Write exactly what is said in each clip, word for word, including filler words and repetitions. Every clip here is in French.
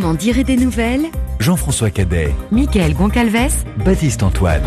en dirait des nouvelles. Jean-François Cadet, Mickaël Goncalves, Baptiste Antoine.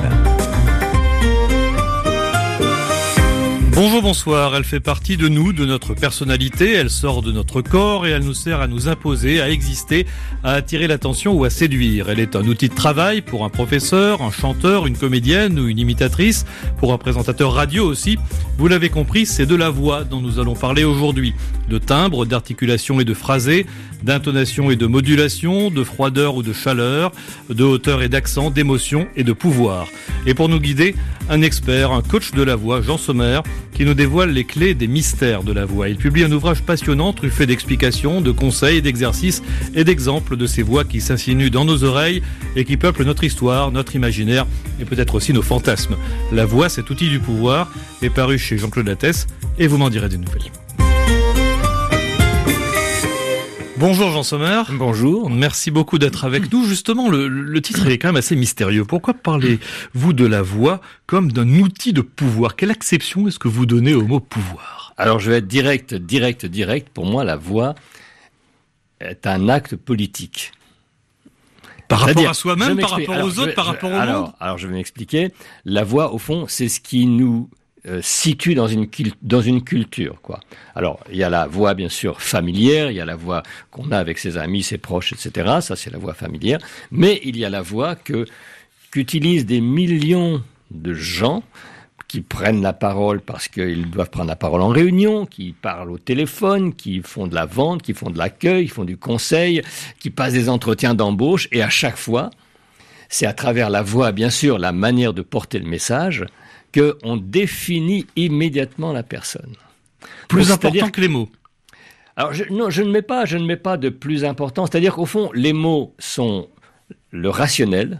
Bonjour, bonsoir. Elle fait partie de nous, de notre personnalité. Elle sort de notre corps et elle nous sert à nous imposer, à exister, à attirer l'attention ou à séduire. Elle est un outil de travail pour un professeur, un chanteur, une comédienne ou une imitatrice, pour un présentateur radio aussi. Vous l'avez compris, c'est de la voix dont nous allons parler aujourd'hui. De timbre, d'articulation et de phrasé, d'intonation et de modulation, de froideur ou de chaleur, de hauteur et d'accent, d'émotion et de pouvoir. Et pour nous guider, un expert, un coach de la voix, Jean Sommer, qui nous dévoile les clés des mystères de la voix. Il publie un ouvrage passionnant, truffé d'explications, de conseils, d'exercices et d'exemples de ces voix qui s'insinuent dans nos oreilles et qui peuplent notre histoire, notre imaginaire et peut-être aussi nos fantasmes. La voix, cet outil du pouvoir, est paru chez Jean-Claude Lattès et vous m'en direz des nouvelles. Bonjour Jean Sommer. Bonjour. Merci beaucoup d'être avec nous. Justement, le, le titre est quand même assez mystérieux. Pourquoi parlez-vous de la voix comme d'un outil de pouvoir ? Quelle acception est-ce que vous donnez au mot pouvoir ? Alors je vais être direct, direct, direct. Pour moi, la voix est un acte politique. Par rapport C'est-à-dire, à soi-même, par rapport alors, aux autres, je, par je, rapport au alors, monde ? Alors je vais m'expliquer. La voix, au fond, c'est ce qui nous Euh, situe dans une dans une culture, quoi. Alors, il y a la voix, bien sûr, familière, il y a la voix qu'on a avec ses amis, ses proches, et cetera. Ça, c'est la voix familière. Mais il y a la voix que qu'utilisent des millions de gens qui prennent la parole parce qu'ils doivent prendre la parole en réunion, qui parlent au téléphone, qui font de la vente, qui font de l'accueil, qui font du conseil, qui passent des entretiens d'embauche. Et à chaque fois, c'est à travers la voix, bien sûr, la manière de porter le message, qu'on définit immédiatement la personne. Plus Donc, important que les mots. Alors, je, non, je ne mets pas, je ne mets pas de plus important. C'est-à-dire qu'au fond, les mots sont le rationnel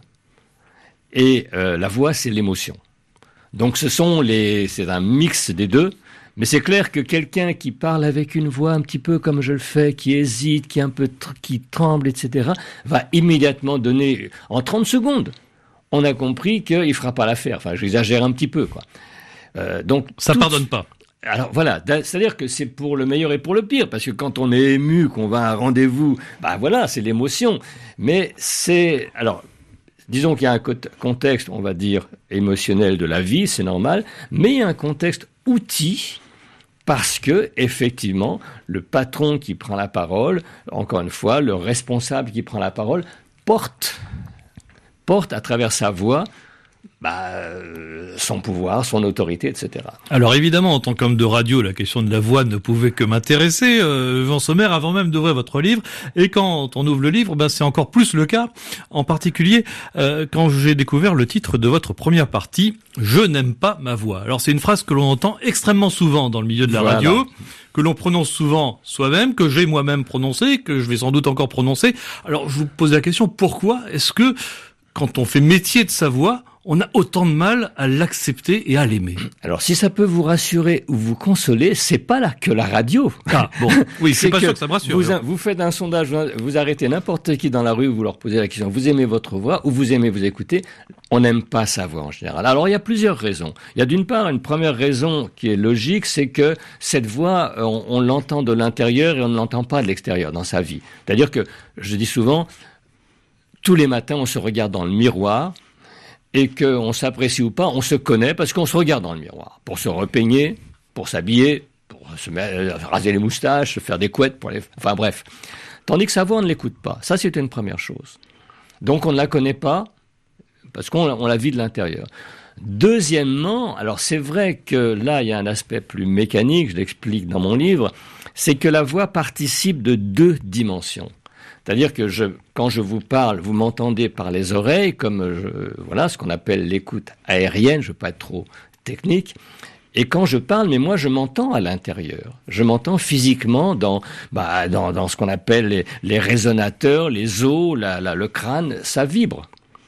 et euh, la voix, c'est l'émotion. Donc, ce sont les, c'est un mix des deux. Mais c'est clair que quelqu'un qui parle avec une voix un petit peu comme je le fais, qui hésite, qui est un peu, tr- qui tremble, et cetera, va immédiatement donner, en trente secondes, on a compris qu'il ne fera pas l'affaire. Enfin, j'exagère un petit peu, quoi. Euh, donc ça ne tout... pardonne pas. Alors voilà, c'est-à-dire que c'est pour le meilleur et pour le pire, parce que quand on est ému, qu'on va à un rendez-vous, bah voilà, c'est l'émotion. Mais c'est... Alors, disons qu'il y a un contexte, on va dire, émotionnel de la vie, c'est normal, mais il y a un contexte outil, parce que, effectivement, le patron qui prend la parole, encore une fois, le responsable qui prend la parole, porte... porte à travers sa voix bah, euh, son pouvoir, son autorité, et cetera. Alors évidemment, en tant qu'homme de radio, la question de la voix ne pouvait que m'intéresser, euh, Jean Sommer, avant même d'ouvrir votre livre. Et quand on ouvre le livre, ben, c'est encore plus le cas, en particulier euh, quand j'ai découvert le titre de votre première partie, « Je n'aime pas ma voix ». Alors c'est une phrase que l'on entend extrêmement souvent dans le milieu de la voilà. radio, que l'on prononce souvent soi-même, que j'ai moi-même prononcé, que je vais sans doute encore prononcer. Alors je vous pose la question, pourquoi est-ce que quand on fait métier de sa voix, on a autant de mal à l'accepter et à l'aimer? Alors, si ça peut vous rassurer ou vous consoler, c'est pas là que la radio. Ah, bon. Oui, c'est, c'est pas sûr que ça me rassure. Vous, vous faites un sondage, vous arrêtez n'importe qui dans la rue, vous leur posez la question, vous aimez votre voix ou vous aimez vous écouter? On n'aime pas sa voix en général. Alors, il y a plusieurs raisons. Il y a d'une part une première raison qui est logique, c'est que cette voix, on, on l'entend de l'intérieur et on ne l'entend pas de l'extérieur dans sa vie. C'est-à-dire que, je dis souvent, tous les matins, on se regarde dans le miroir, et qu'on s'apprécie ou pas, on se connaît parce qu'on se regarde dans le miroir. Pour se repeigner, pour s'habiller, pour se mettre, raser les moustaches, se faire des couettes, pour les... enfin bref. Tandis que sa voix, on ne l'écoute pas. Ça, c'est une première chose. Donc, on ne la connaît pas parce qu'on on la vit de l'intérieur. Deuxièmement, alors c'est vrai que là, il y a un aspect plus mécanique, je l'explique dans mon livre, c'est que la voix participe de deux dimensions. C'est-à-dire que je, quand je vous parle, vous m'entendez par les oreilles, comme je, voilà, ce qu'on appelle l'écoute aérienne, je ne veux pas être trop technique. Et quand je parle, mais moi je m'entends à l'intérieur. Je m'entends physiquement dans, bah, dans, dans ce qu'on appelle les, les résonateurs, les os, la, la, le crâne, ça vibre.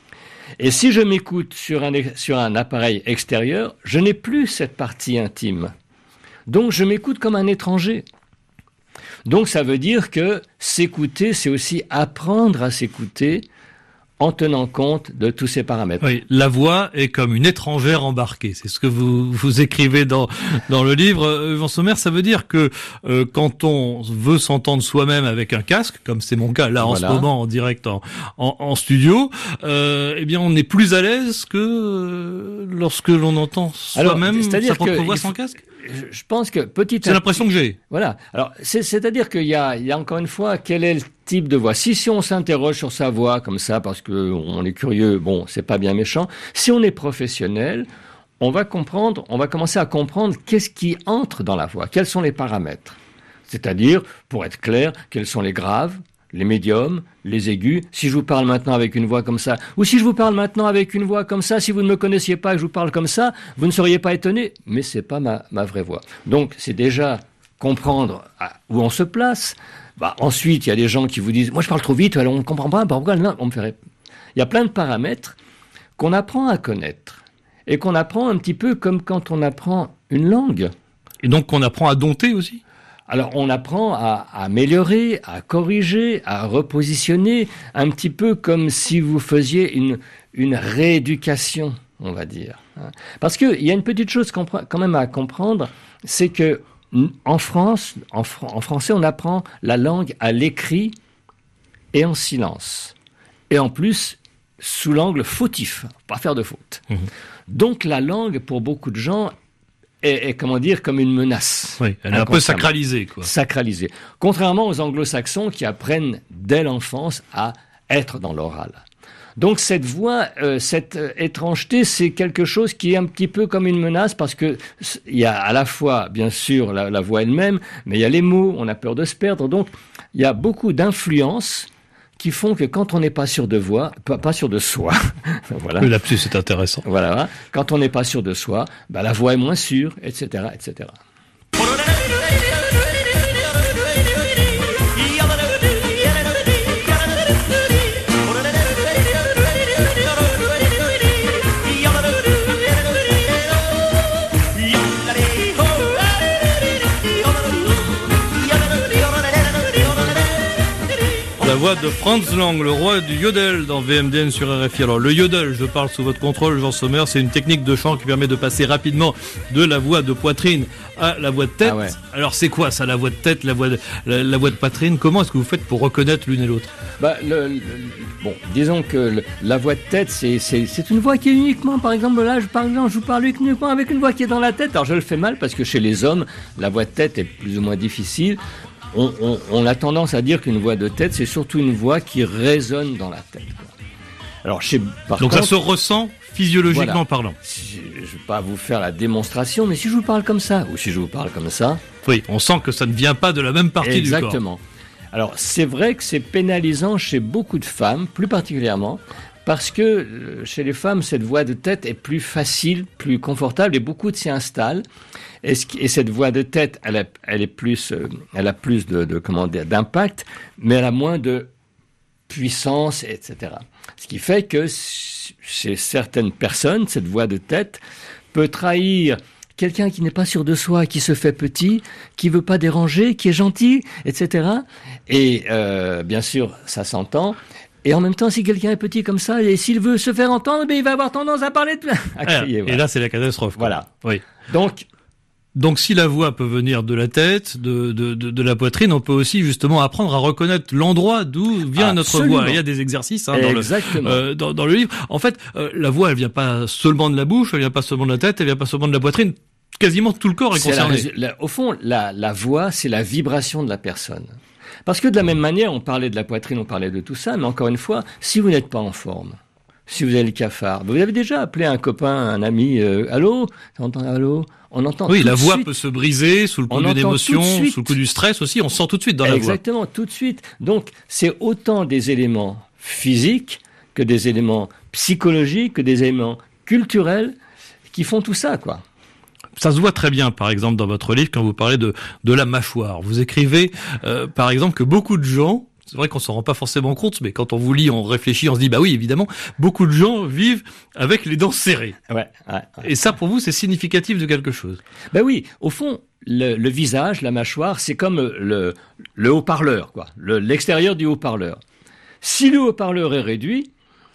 Et si je m'écoute sur un, sur un appareil extérieur, je n'ai plus cette partie intime. Donc je m'écoute comme un étranger. Donc ça veut dire que s'écouter, c'est aussi apprendre à s'écouter en tenant compte de tous ces paramètres. Oui, la voix est comme une étrangère embarquée. C'est ce que vous vous écrivez dans dans le livre. Euh, Jean Sommer, ça veut dire que euh, quand on veut s'entendre soi-même avec un casque, comme c'est mon cas là Voilà. en ce moment en direct en en, en studio, euh, eh bien on est plus à l'aise que euh, lorsque l'on entend soi-même sa propre voix sans casque. Je pense que petit à C'est l'impression que j'ai. Voilà. Alors, c'est, c'est-à-dire qu'il y a, il y a encore une fois, quel est le type de voix? Si, si on s'interroge sur sa voix comme ça, parce que on est curieux, bon, c'est pas bien méchant. Si on est professionnel, on va comprendre, on va commencer à comprendre qu'est-ce qui entre dans la voix, quels sont les paramètres. C'est-à-dire, pour être clair, quels sont les graves, les médiums, les aigus. Si je vous parle maintenant avec une voix comme ça, ou si je vous parle maintenant avec une voix comme ça, si vous ne me connaissiez pas et que je vous parle comme ça, vous ne seriez pas étonné, mais c'est pas ma, ma vraie voix. Donc, c'est déjà comprendre où on se place. Bah, ensuite, il y a des gens qui vous disent, moi je parle trop vite, alors on ne comprend pas, pourquoi non, on me ferait. Il y a plein de paramètres qu'on apprend à connaître et qu'on apprend un petit peu comme quand on apprend une langue. Et donc qu'on apprend à dompter aussi. Alors, on apprend à, à améliorer, à corriger, à repositionner, un petit peu comme si vous faisiez une, une rééducation, on va dire. Parce qu'il y a une petite chose quand même à comprendre, c'est que en France, en, fr- en français, on apprend la langue à l'écrit et en silence. Et en plus, sous l'angle fautif, pas faire de faute. Mmh. Donc, la langue, pour beaucoup de gens, est, est, comment dire, comme une menace. Oui, elle est un peu sacralisée, quoi. Sacralisée. Contrairement aux anglo-saxons qui apprennent dès l'enfance à être dans l'oral. Donc cette voix, euh, cette euh, étrangeté, c'est quelque chose qui est un petit peu comme une menace parce que il y a à la fois, bien sûr, la, la voix elle-même, mais il y a les mots, on a peur de se perdre. Donc il y a beaucoup d'influences qui font que quand on n'est pas sûr de voix, pas, pas sûr de soi, voilà. Le lapsus, c'est intéressant. Voilà. Quand on n'est pas sûr de soi, bah, la voix est moins sûre, et cetera, et cetera. La voix de Franz Lang, le roi du yodel dans V M D N sur R F I. Alors le yodel, je parle sous votre contrôle, Jean Sommer, c'est une technique de chant qui permet de passer rapidement de la voix de poitrine à la voix de tête. Ah ouais. Alors c'est quoi ça, la voix de tête, la voix de, la, la voix de poitrine? Comment est-ce que vous faites pour reconnaître l'une et l'autre? Bah, le, le, bon, disons que le, la voix de tête, c'est, c'est, c'est une voix qui est uniquement, par exemple, là, je, par exemple, je vous parle uniquement avec une voix qui est dans la tête. Alors je le fais mal parce que chez les hommes, la voix de tête est plus ou moins difficile. On, on, on a tendance à dire qu'une voix de tête, c'est surtout une voix qui résonne dans la tête. Quoi. Alors, chez, par Donc contre, ça se ressent physiologiquement voilà. parlant. Si, je ne vais pas vous faire la démonstration, mais si je vous parle comme ça, ou si je vous parle comme ça... Oui, on sent que ça ne vient pas de la même partie exactement. du corps. Exactement. Alors, c'est vrai que c'est pénalisant chez beaucoup de femmes, plus particulièrement, parce que chez les femmes, cette voix de tête est plus facile, plus confortable, et beaucoup s'y installent. Et, ce, et cette voix de tête, elle, a, elle est plus, euh, elle a plus de, de comment dire, d'impact, mais elle a moins de puissance, et cetera. Ce qui fait que chez certaines personnes, cette voix de tête peut trahir quelqu'un qui n'est pas sûr de soi, qui se fait petit, qui veut pas déranger, qui est gentil, et cetera. Et euh, bien sûr, ça s'entend. Et en même temps, si quelqu'un est petit comme ça, et s'il veut se faire entendre, ben il va avoir tendance à parler, de... à crier. Et voilà. là, c'est la catastrophe. Quoi. Voilà. Oui. Donc, Donc, si la voix peut venir de la tête, de, de, de, de la poitrine, on peut aussi justement apprendre à reconnaître l'endroit d'où vient Absolument. notre voix. Il y a des exercices hein, dans, le, euh, dans, dans le livre. En fait, euh, la voix, elle vient pas seulement de la bouche, elle vient pas seulement de la tête, elle vient pas seulement de la poitrine. Quasiment tout le corps est, est concerné. La, la, au fond, la, la voix, c'est la vibration de la personne. Parce que de la même manière, on parlait de la poitrine, on parlait de tout ça, mais encore une fois, si vous n'êtes pas en forme, si vous avez le cafard, vous avez déjà appelé un copain, un ami, euh, allô, t'entends, allô, on entend. Oui, tout la de voix suite. peut se briser sous le coup d'une émotion, sous le coup du stress aussi. On sent tout de suite dans la Exactement, voix. Exactement, tout de suite. Donc, c'est autant des éléments physiques que des éléments psychologiques, que des éléments culturels qui font tout ça, quoi. Ça se voit très bien, par exemple, dans votre livre, quand vous parlez de, de la mâchoire. Vous écrivez, euh, par exemple, que beaucoup de gens, c'est vrai qu'on s'en rend pas forcément compte, mais quand on vous lit, on réfléchit, on se dit, bah oui, évidemment, beaucoup de gens vivent avec les dents serrées. Ouais, ouais, ouais. Et ça, pour vous, c'est significatif de quelque chose. Ben oui, au fond, le, le visage, la mâchoire, c'est comme le, le haut-parleur, quoi. Le, l'extérieur du haut-parleur. Si le haut-parleur est réduit,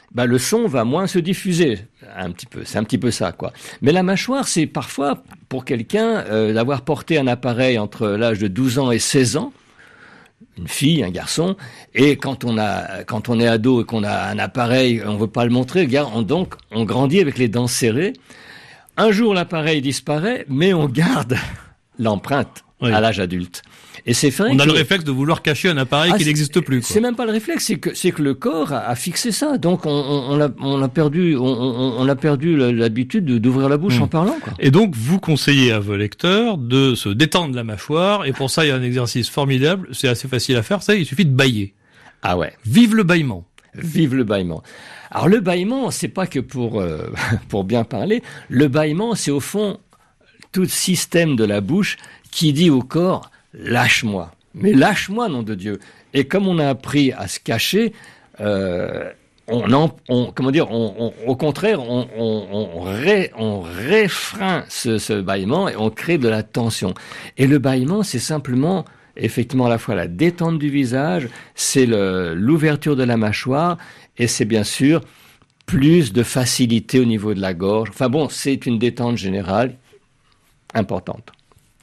bah, le son va moins se diffuser, un petit peu. C'est un petit peu ça, quoi. Mais la mâchoire, c'est parfois, pour quelqu'un, euh, d'avoir porté un appareil entre l'âge de douze ans et seize ans, une fille, un garçon, et quand on a, quand on est ado et qu'on a un appareil, on veut pas le montrer, on, donc, on grandit avec les dents serrées. Un jour, l'appareil disparaît, mais on garde l'empreinte oui. à l'âge adulte. Et c'est vrai on que a le réflexe de vouloir cacher un appareil ah, qui n'existe plus. Quoi. C'est même pas le réflexe, c'est que c'est que le corps a, a fixé ça. Donc on, on, on a on a perdu on, on, on a perdu l'habitude d'ouvrir la bouche mmh. en parlant. Quoi. Et donc vous conseillez à vos lecteurs de se détendre la mâchoire. Et pour ça, il y a un exercice formidable. C'est assez facile à faire. Ça, il suffit de bâiller. Ah ouais. Vive le bâillement. Vive le bâillement. Alors le bâillement, c'est pas que pour euh, pour bien parler. Le bâillement, c'est au fond tout système de la bouche qui dit au corps lâche-moi. Mais lâche-moi, nom de Dieu. Et comme on a appris à se cacher, euh, on, en, on, comment dire, on, on, au contraire, on, on, on, ré, on réfreint ce, ce bâillement et on crée de la tension. Et le bâillement, c'est simplement, effectivement, à la fois la détente du visage, c'est le, l'ouverture de la mâchoire, et c'est bien sûr plus de facilité au niveau de la gorge. Enfin bon, c'est une détente générale importante.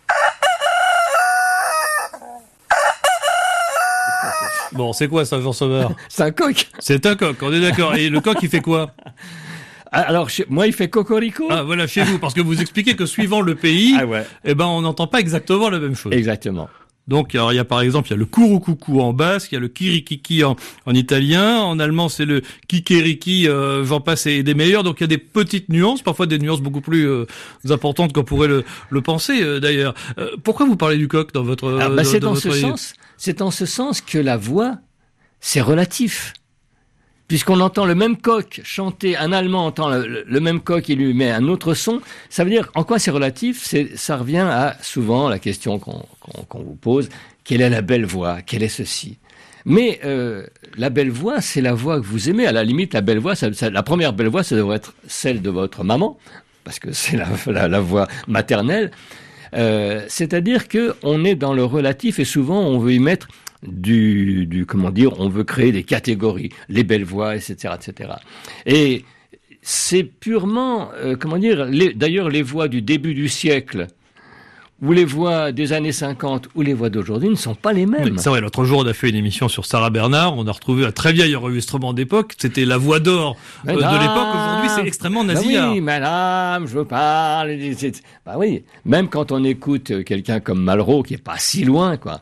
Bon, c'est quoi ça, Jean Sauveur? C'est un coq. C'est un coq, on est d'accord. Et le coq, il fait quoi? Alors, chez, moi, il fait cocorico. Ah, voilà, chez vous, parce que vous expliquez que suivant le pays, ah ouais. eh ben, on n'entend pas exactement la même chose. Exactement. Donc, alors, il y a par exemple, il y a le kurukuku en basque, il y a le kirikiki en, en italien, en allemand, c'est le kikeriki, euh, j'en passe, et des meilleurs. Donc, il y a des petites nuances, parfois des nuances beaucoup plus euh, importantes qu'on pourrait le, le penser, euh, d'ailleurs. Euh, pourquoi vous parlez du coq dans votre... Alors, bah, dans, c'est dans dans votre... ce sens, c'est en ce sens que la voix, c'est relatif. Puisqu'on entend le même coq chanter, un Allemand entend le, le même coq, il lui met un autre son, ça veut dire, en quoi c'est relatif? C'est, ça revient à, souvent, la question qu'on, qu'on, qu'on vous pose, quelle est la belle voix? Quelle est ceci? Mais euh, la belle voix, c'est la voix que vous aimez. À la limite, la belle voix, ça, ça, la première belle voix, ça devrait être celle de votre maman, parce que c'est la, la, la voix maternelle. Euh, c'est-à-dire que on est dans le relatif et souvent, on veut y mettre du, du, comment dire, on veut créer des catégories, les belles voix, et cetera, et cetera. Et c'est purement, euh, comment dire, les, d'ailleurs les voix du début du siècle, ou les voix des années cinquante, ou les voix d'aujourd'hui ne sont pas les mêmes. Oui, c'est vrai, l'autre jour on a fait une émission sur Sarah Bernard, on a retrouvé un très vieil enregistrement d'époque, c'était la voix d'or euh, de l'époque, aujourd'hui c'est extrêmement nasillard. Bah oui, madame, je veux parler, bah oui, même quand on écoute quelqu'un comme Malraux, qui est pas si loin, quoi.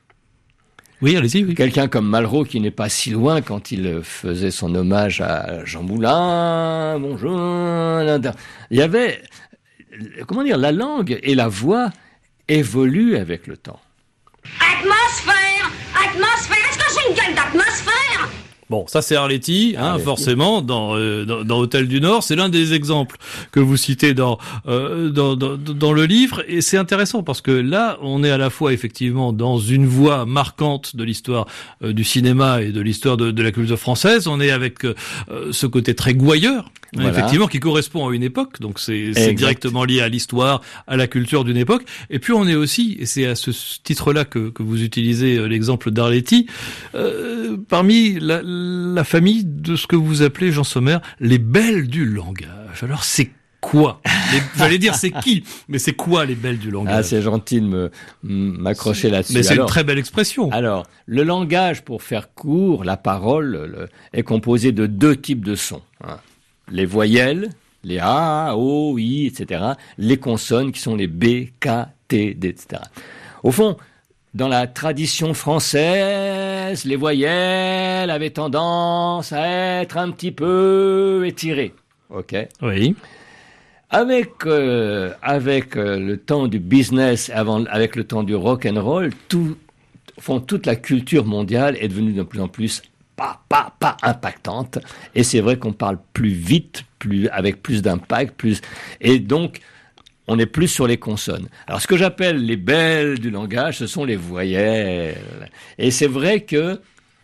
Oui, allez-y, oui. Quelqu'un comme Malraux qui n'est pas si loin quand il faisait son hommage à Jean Moulin, bonjour. Il y avait, comment dire, la langue et la voix évoluent avec le temps. Atmosphère, atmosphère, est-ce que j'ai une gueule d'atmosphère? Bon, ça c'est Arletty, hein, Arletty. Forcément, dans, euh, dans dans Hôtel du Nord, c'est l'un des exemples que vous citez dans, euh, dans dans dans le livre, et c'est intéressant parce que là, on est à la fois effectivement dans une voie marquante de l'histoire euh, du cinéma et de l'histoire de, de la culture française. On est avec euh, ce côté très gouailleur, voilà. Effectivement, qui correspond à une époque. Donc c'est, c'est directement lié à l'histoire, à la culture d'une époque. Et puis on est aussi, et c'est à ce titre-là que que vous utilisez euh, l'exemple d'Arletty, euh, parmi la la famille de ce que vous appelez, Jean Sommer, les belles du langage. Alors, c'est quoi? les, J'allais dire c'est qui, mais c'est quoi les belles du langage? Ah, c'est gentil de me, m'accrocher là-dessus. Mais c'est alors, une très belle expression. Alors, le langage, pour faire court, la parole le, est composé de deux types de sons. Hein. Les voyelles, les A, O, I, et cetera. Les consonnes qui sont les B, K, T, D, et cetera. Au fond, dans la tradition française, les voyelles avaient tendance à être un petit peu étirées. Ok. Oui. Avec euh, avec euh, le temps du business, avant, avec le temps du rock and roll, tout, font toute la culture mondiale est devenue de plus en plus pas pas pas impactante. Et c'est vrai qu'on parle plus vite, plus avec plus d'impact, plus et donc on est plus sur les consonnes. Alors, ce que j'appelle les belles du langage, ce sont les voyelles. Et c'est vrai que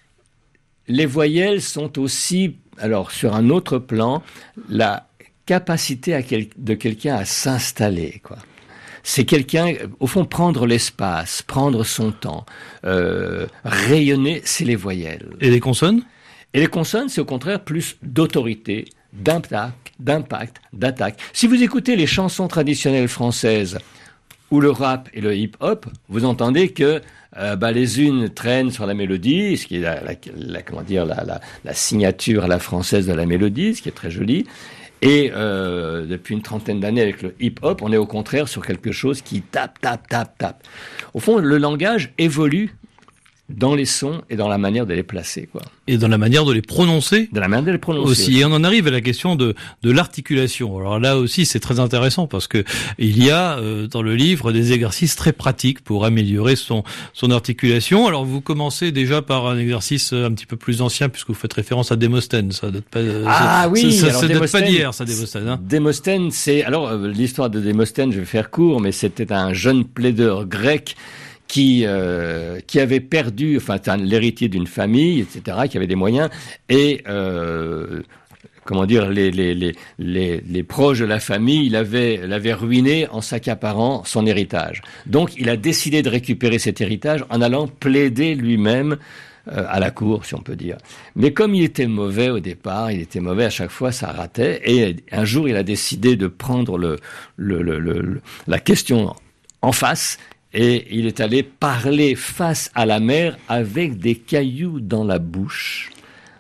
les voyelles sont aussi, alors, sur un autre plan, la capacité à quel, de quelqu'un à s'installer, quoi. C'est quelqu'un, au fond, prendre l'espace, prendre son temps, euh, rayonner, c'est les voyelles. Et les consonnes ? Et les consonnes, c'est au contraire plus d'autorité, d'impact, d'impact, d'attaque. Si vous écoutez les chansons traditionnelles françaises ou le rap et le hip-hop, vous entendez que euh, bah, les unes traînent sur la mélodie, ce qui est la, la, la comment dire la, la, la signature à la française de la mélodie, ce qui est très joli. Et euh, depuis une trentaine d'années avec le hip-hop, on est au contraire sur quelque chose qui tape, tape, tape, tape. Au fond, le langage évolue dans les sons et dans la manière de les placer, quoi. Et dans la manière de les prononcer. De la manière de les prononcer aussi. aussi. Et on en arrive à la question de de l'articulation. Alors là aussi, c'est très intéressant parce que il y a euh, dans le livre des exercices très pratiques pour améliorer son son articulation. Alors vous commencez déjà par un exercice un petit peu plus ancien puisque vous faites référence à Démosthène. Ça date pas. Ah ça, oui. Ça, alors ça date Démosthène, pas d'hier, ça Démosthène. Hein. Démosthène, c'est alors euh, l'histoire de Démosthène. Je vais faire court, mais c'était un jeune plaideur grec qui euh, qui avait perdu, enfin l'héritier d'une famille, et cetera, qui avait des moyens, et euh, comment dire, les les les les les proches de la famille, il avait l'avait ruiné en s'accaparant son héritage. Donc il a décidé de récupérer cet héritage en allant plaider lui-même euh, à la cour, si on peut dire. Mais comme il était mauvais au départ, il était mauvais à chaque fois, ça ratait, et un jour il a décidé de prendre le le le, le la question en face. Et il est allé parler face à la mer avec des cailloux dans la bouche.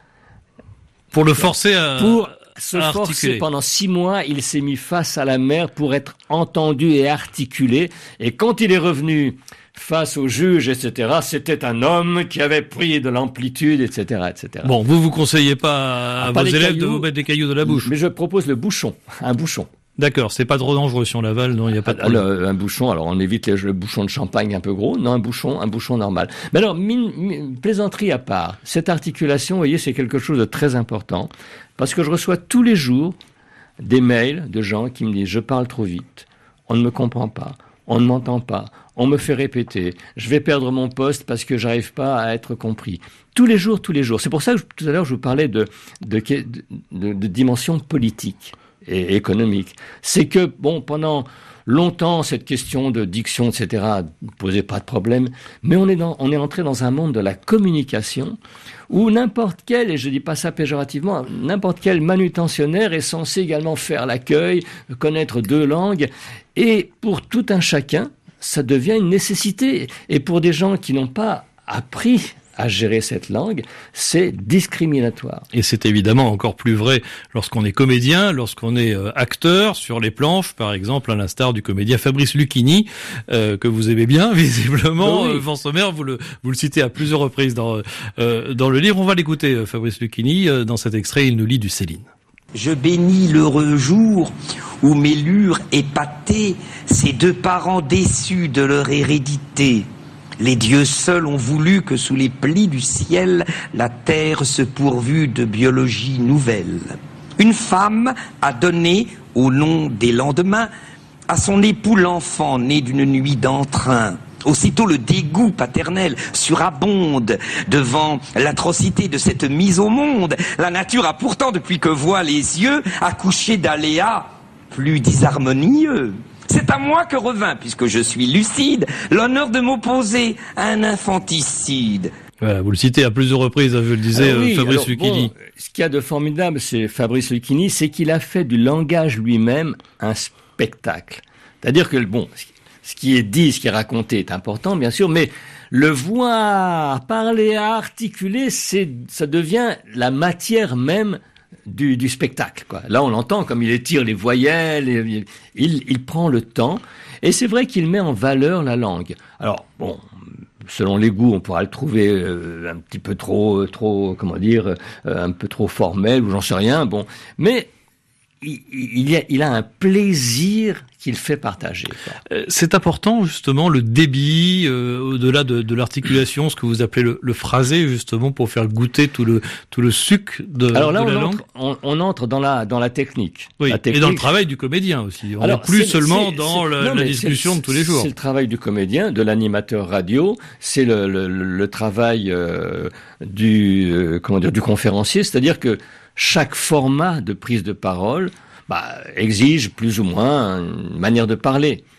Pour le forcer à Pour se à forcer articuler. pendant six mois, il s'est mis face à la mer pour être entendu et articulé. Et quand il est revenu face au juge, et cetera, c'était un homme qui avait pris de l'amplitude, et cetera, et cetera. Bon, vous vous conseillez pas à Ah, vos pas les élèves de cailloux, vous mettre des cailloux dans la bouche. Mais je propose le bouchon, un bouchon. D'accord, c'est pas trop dangereux si on l'avale, non, il y a pas de problème. Alors, un bouchon, alors on évite les, le bouchon de champagne un peu gros, non, un bouchon, un bouchon normal. Mais alors, mine, mine, plaisanterie à part, cette articulation, vous voyez, c'est quelque chose de très important, parce que je reçois tous les jours des mails de gens qui me disent « je parle trop vite, on ne me comprend pas, on ne m'entend pas, on me fait répéter, je vais perdre mon poste parce que j'arrive pas à être compris ». Tous les jours, tous les jours. C'est pour ça que tout à l'heure, je vous parlais de, de, de, de, de dimension politique et économique. C'est que, bon, pendant longtemps, cette question de diction, et cetera, ne posait pas de problème, mais on est dans, on est entré dans un monde de la communication où n'importe quel, et je dis pas ça péjorativement, n'importe quel manutentionnaire est censé également faire l'accueil, connaître deux langues, et pour tout un chacun, ça devient une nécessité. Et pour des gens qui n'ont pas appris à gérer cette langue, c'est discriminatoire. Et c'est évidemment encore plus vrai lorsqu'on est comédien, lorsqu'on est euh, acteur sur les planches, par exemple, à l'instar du comédien Fabrice Lucchini, euh, que vous aimez bien, visiblement. Oui. Euh, Vincent Sommer, vous le, vous le citez à plusieurs reprises dans, euh, dans le livre. On va l'écouter, euh, Fabrice Lucchini. Euh, dans cet extrait, il nous lit du Céline. Je bénis l'heureux jour où m'élurent épatés ces deux parents déçus de leur hérédité. Les dieux seuls ont voulu que sous les plis du ciel, la terre se pourvût de biologie nouvelle. Une femme a donné, au long des lendemains, à son époux l'enfant né d'une nuit d'entrain. Aussitôt le dégoût paternel surabonde devant l'atrocité de cette mise au monde. La nature a pourtant, depuis que voit les yeux, accouché d'aléas plus disharmonieux. C'est à moi que revint, puisque je suis lucide, l'honneur de m'opposer à un infanticide. Voilà, vous le citez à plusieurs reprises, je le disais, alors oui, Fabrice alors, Lucchini. Bon, ce qu'il y a de formidable chez Fabrice Lucchini, c'est qu'il a fait du langage lui-même un spectacle. C'est-à-dire que, bon, ce qui est dit, ce qui est raconté est important, bien sûr, mais le voir, parler, articuler, c'est, ça devient la matière même du, du spectacle, quoi. Là, on l'entend, comme il étire les voyelles, il, il, il prend le temps, et c'est vrai qu'il met en valeur la langue. Alors, bon, selon les goûts, on pourra le trouver euh, un petit peu trop, trop, comment dire, euh, un peu trop formel, ou j'en sais rien, bon, mais il, il, a, il a un plaisir qu'il fait partager. Euh, c'est important, justement, le débit, euh, au-delà de, de l'articulation, ce que vous appelez le, le phrasé, justement, pour faire goûter tout le, tout le sucre de, Alors là, de on la entre, langue. On, on entre dans la, dans la technique. Oui, la technique. Et dans le travail du comédien aussi. On Alors, n'est plus c'est, seulement c'est, dans c'est, la, non, la mais discussion c'est, de tous les jours. C'est le travail du comédien, de l'animateur radio, c'est le, le, le travail euh, du, euh, comment dire, du conférencier, c'est-à-dire que chaque format de prise de parole bah, exige plus ou moins une manière de parler.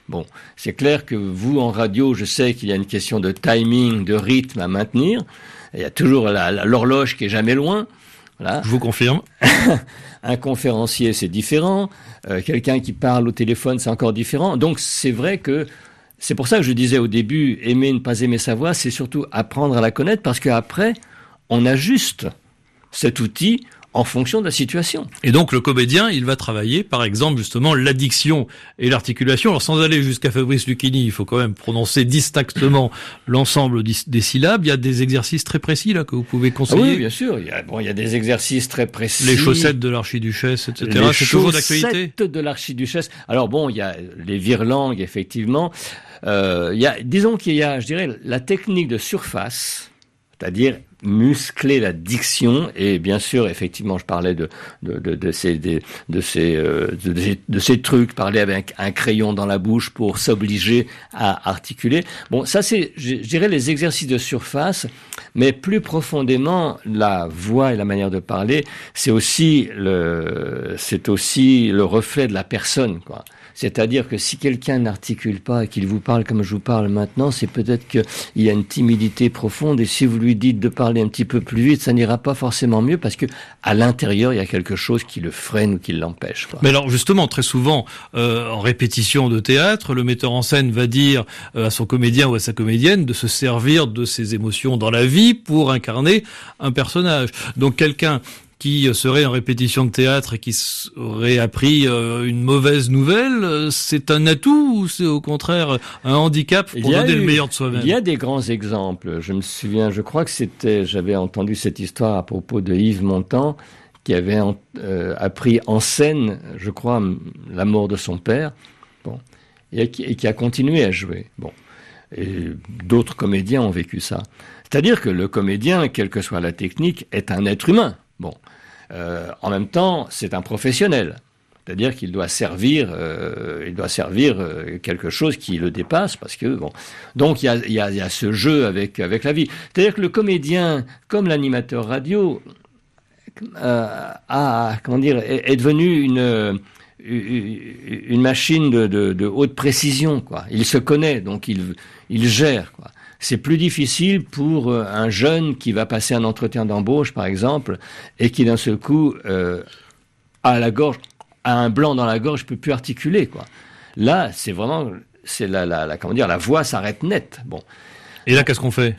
Bon, c'est clair que vous, en radio, je sais qu'il y a une question de timing, de rythme à maintenir. Il y a toujours la, la, l'horloge qui est jamais loin. Voilà. Je vous confirme. Un conférencier, c'est différent. Euh, quelqu'un qui parle au téléphone, c'est encore différent. Donc, c'est vrai que c'est pour ça que je disais au début, aimer, ne pas aimer sa voix, c'est surtout apprendre à la connaître, parce qu'après, on ajuste cet outil en fonction de la situation. Et donc le comédien, il va travailler, par exemple, justement, l'addiction et l'articulation. Alors sans aller jusqu'à Fabrice Lucchini, il faut quand même prononcer distinctement l'ensemble des syllabes. Il y a des exercices très précis là que vous pouvez conseiller. Ah oui, bien sûr. Il y a, bon, il y a des exercices très précis. Les chaussettes de l'archiduchesse, et cetera. Les C'est toujours d'actualité. Les chaussettes de l'archiduchesse. Alors bon, il y a les virelangues, effectivement. Euh, il y a, disons qu'il y a, je dirais, la technique de surface, c'est-à-dire muscler la diction, et bien sûr, effectivement, je parlais de de de, de ces de, de ces euh, de, de, de ces trucs, parler avec un crayon dans la bouche pour s'obliger à articuler. Bon, ça c'est, je, je dirais, les exercices de surface, mais plus profondément, la voix et la manière de parler, c'est aussi le c'est aussi le reflet de la personne, quoi. C'est-à-dire que si quelqu'un n'articule pas et qu'il vous parle comme je vous parle maintenant, c'est peut-être qu'il y a une timidité profonde, et si vous lui dites de parler un petit peu plus vite, ça n'ira pas forcément mieux, parce que à l'intérieur, il y a quelque chose qui le freine ou qui l'empêche, quoi. Mais alors justement, très souvent, euh, en répétition de théâtre, le metteur en scène va dire euh, à son comédien ou à sa comédienne de se servir de ses émotions dans la vie pour incarner un personnage. Donc quelqu'un qui serait en répétition de théâtre et qui aurait appris euh, une mauvaise nouvelle, c'est un atout ou c'est au contraire un handicap pour donner eu, le meilleur de soi-même? Il y a des grands exemples. Je me souviens, je crois que c'était, j'avais entendu cette histoire à propos de Yves Montand, qui avait euh, appris en scène, je crois, la mort de son père, bon, et qui, et qui a continué à jouer. Bon, et d'autres comédiens ont vécu ça. C'est-à-dire que le comédien, quelle que soit la technique, est un être humain. Bon, euh, en même temps, c'est un professionnel. C'est-à-dire qu'il doit servir, euh, il doit servir euh, quelque chose qui le dépasse, parce que bon. Donc il y a, il y a, il y a ce jeu avec avec la vie. C'est-à-dire que le comédien, comme l'animateur radio, euh, a comment dire, est, est devenu une une machine de, de, de haute précision, quoi. Il se connaît, donc il il gère, quoi. C'est plus difficile pour un jeune qui va passer un entretien d'embauche, par exemple, et qui d'un seul coup euh, a la gorge, a un blanc dans la gorge, peut plus articuler, quoi. Là, c'est vraiment, c'est la, la, la, comment dire, la voix s'arrête net. Bon. Et là, qu'est-ce qu'on fait?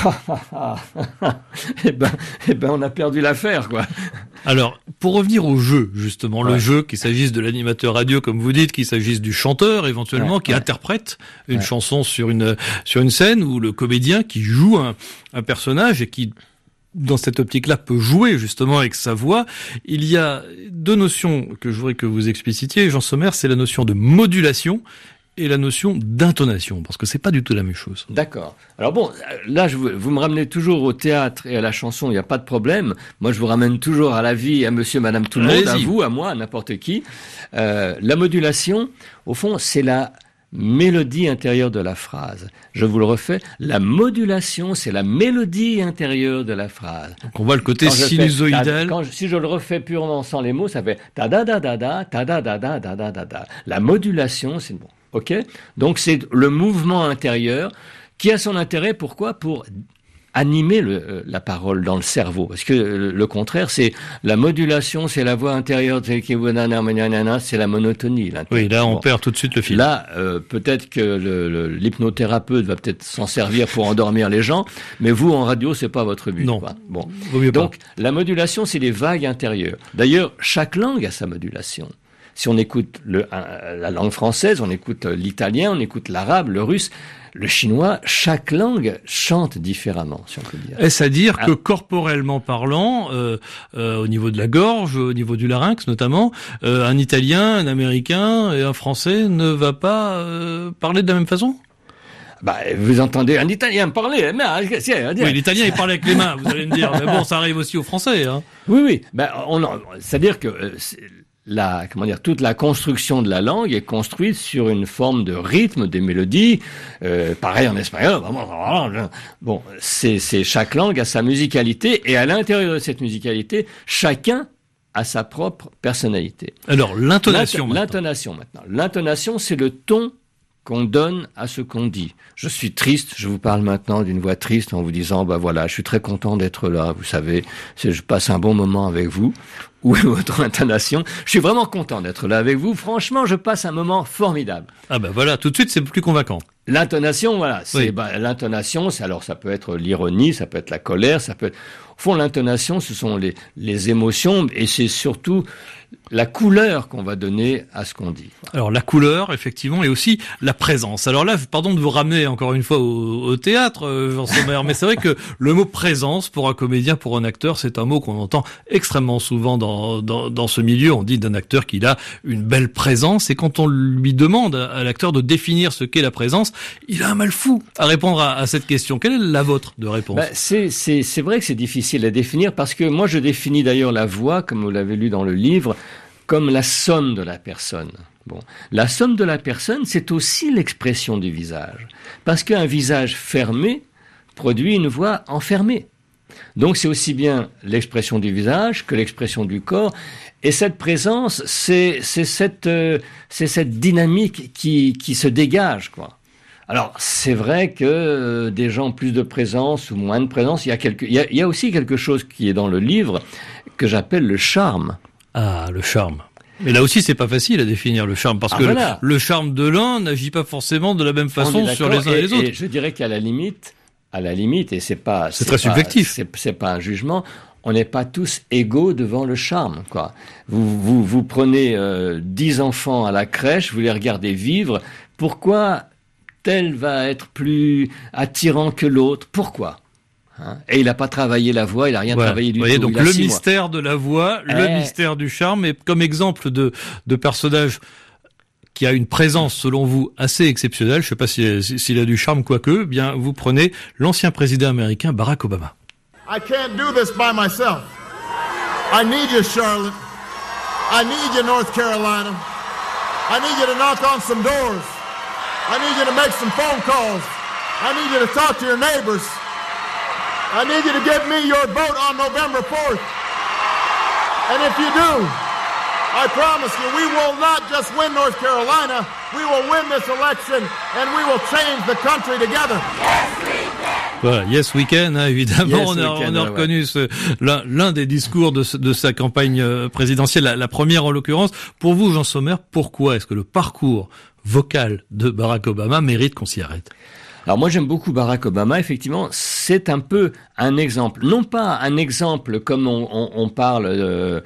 eh ben, eh ben, on a perdu l'affaire, quoi. Alors, pour revenir au jeu, justement, ouais. le jeu, qu'il s'agisse de l'animateur radio, comme vous dites, qu'il s'agisse du chanteur, éventuellement, ouais, qui ouais. interprète une ouais. chanson sur une sur une scène, ou le comédien qui joue un, un personnage et qui, dans cette optique-là, peut jouer justement avec sa voix. Il y a deux notions que je voudrais que vous explicitiez, Jean Sommer, c'est la notion de modulation et la notion d'intonation, parce que c'est pas du tout la même chose. D'accord. Alors bon, là, je vous, vous me ramenez toujours au théâtre et à la chanson, il n'y a pas de problème. Moi, je vous ramène toujours à la vie, à monsieur, madame, tout le monde, à vous, à moi, à n'importe qui. Euh, la modulation, au fond, c'est la mélodie intérieure de la phrase. Je vous le refais, la modulation, c'est la mélodie intérieure de la phrase. Donc on voit le côté sinusoïdal. Quand je, si je le refais purement sans les mots, ça fait ta da da da da ta da da da da da da da. La modulation, c'est bon. Ok, donc c'est le mouvement intérieur qui a son intérêt. Pourquoi? Pour animer le, la parole dans le cerveau. Parce que le contraire, c'est la modulation, c'est la voix intérieure, c'est la monotonie. Là. Oui, là on bon. perd tout de suite le fil. Là, euh, peut-être que le, le, l'hypnothérapeute va peut-être s'en servir pour endormir les gens, mais vous en radio, c'est pas votre but. Non. Quoi. Bon, vaut mieux donc pas. La modulation, c'est les vagues intérieures. D'ailleurs, chaque langue a sa modulation. Si on écoute le, la langue française, on écoute l'italien, on écoute l'arabe, le russe, le chinois, chaque langue chante différemment, si on peut dire. Est-ce à dire ah. que corporellement parlant, euh, euh, au niveau de la gorge, au niveau du larynx notamment, euh, un italien, un américain et un français ne va pas euh, parler de la même façon ? Bah, vous entendez un Italien parler, mais oui, l'Italien il parle avec les mains, vous allez me dire, mais bon, ça arrive aussi aux Français, hein. Oui, oui, ben on, c'est-à-dire que euh, c'est, la, comment dire, toute la construction de la langue est construite sur une forme de rythme, des mélodies. Euh, pareil en espagnol. Bon, c'est, c'est chaque langue a sa musicalité, et à l'intérieur de cette musicalité, chacun a sa propre personnalité. Alors l'intonation. L'int- maintenant. L'intonation maintenant. L'intonation, c'est le ton qu'on donne à ce qu'on dit. Je suis triste, je vous parle maintenant d'une voix triste en vous disant, bah voilà, je suis très content d'être là, vous savez, c'est, je passe un bon moment avec vous. Ou votre intonation, je suis vraiment content d'être là avec vous, franchement, je passe un moment formidable. Ah ben voilà, tout de suite c'est plus convaincant. L'intonation, voilà, c'est Oui. bah, l'intonation, c'est alors ça peut être l'ironie, ça peut être la colère, ça peut être au fond l'intonation, ce sont les les émotions et c'est surtout la couleur qu'on va donner à ce qu'on dit. Alors la couleur, effectivement, et aussi la présence. Alors là, pardon de vous ramener encore une fois au, au théâtre, euh, Jean Sommer, mais c'est vrai que le mot présence pour un comédien, pour un acteur, c'est un mot qu'on entend extrêmement souvent dans, dans, dans ce milieu. On dit d'un acteur qu'il a une belle présence, et quand on lui demande à, à l'acteur de définir ce qu'est la présence, il a un mal fou à répondre à, à cette question. Quelle est la vôtre de réponse? Bah, c'est c'est c'est vrai que c'est difficile à définir parce que moi je définis d'ailleurs la voix, comme vous l'avez lu dans le livre, comme la somme de la personne. Bon, la somme de la personne, c'est aussi l'expression du visage. Parce qu'un visage fermé produit une voix enfermée. Donc c'est aussi bien l'expression du visage que l'expression du corps. Et cette présence, c'est, c'est, cette, euh, c'est cette dynamique qui, qui se dégage, quoi. Alors, c'est vrai que euh, des gens ont plus de présence ou moins de présence. Il y a quelque, il y a, il y a aussi quelque chose qui est dans le livre que j'appelle le charme. Ah, le charme. Mais là aussi, c'est pas facile à définir le charme, parce Ah, que voilà. le, le charme de l'un n'agit pas forcément de la même façon On est sur les uns d'accord. et les et, autres. Et je dirais qu'à la limite, à la limite, et c'est pas, C'est très pas- subjectif. C'est, c'est pas un jugement. On n'est pas tous égaux devant le charme, quoi. Vous, vous, vous prenez euh, dix enfants à la crèche, vous les regardez vivre. Pourquoi tel va être plus attirant que l'autre? Pourquoi? Hein, et il n'a pas travaillé la voix, il n'a rien Voilà. travaillé du Vous voyez, tout. donc Il a le six mois. mystère de la voix, le Eh. mystère du charme, et comme exemple de, de personnage qui a une présence, selon vous, assez exceptionnelle, je ne sais pas si- si- s'il a du charme, quoique, bien, vous prenez l'ancien président américain Barack Obama. I can't do this by myself. I need you, Charlotte. I need you, North Carolina. I need you to knock on some doors. I need you to make some phone calls. I need you to talk to your neighbors. I need you to give me your vote on November fourth. And if you do, I promise you, we will not just win North Carolina, we will win this election and we will change the country together. Voilà, Yes Weekend, hein, évidemment, Yes on a, Weekend, on a ouais, reconnu ce, l'un, l'un des discours de, ce- de sa campagne euh, présidentielle, la, la première en l'occurrence. Pour vous, Jean Sommer, pourquoi est-ce que le parcours vocal de Barack Obama mérite qu'on s'y arrête? Alors moi j'aime beaucoup Barack Obama, effectivement, c'est un peu un exemple, non pas un exemple comme on, on, on parle de,